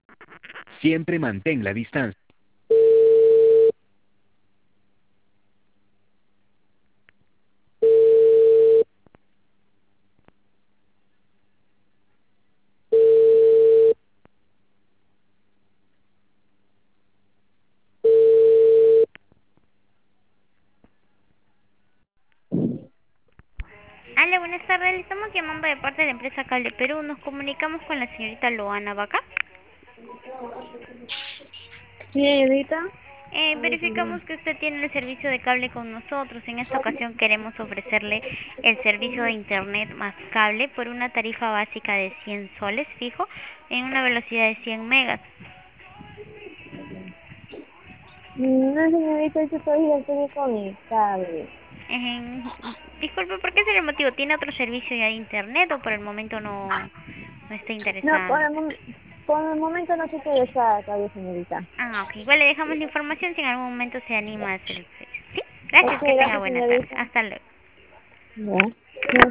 Siempre mantén la distancia. Hola, buenas tardes. Le estamos llamando de parte de la empresa Cable Perú. Nos comunicamos con la señorita Loana Vaca. Sí, Edita. Verificamos que usted tiene el servicio de cable con nosotros. En esta ocasión queremos ofrecerle el servicio de internet más cable por una tarifa básica de 100 soles fijo en una velocidad de 100 megas. No, señorita, yo todavía estoy conectable. Eh, Disculpe, ¿por qué sería el motivo? ¿Tiene otro servicio ya de internet o por el momento no está No, interesada? por el momento no se puede estar todavía, señorita. Ah, ok. Igual le dejamos la información si en algún momento se anima a hacer el servicio. ¿Sí? Ok, Gracias, que tenga gracias, buena tarde. señorita. Hasta luego. Ya.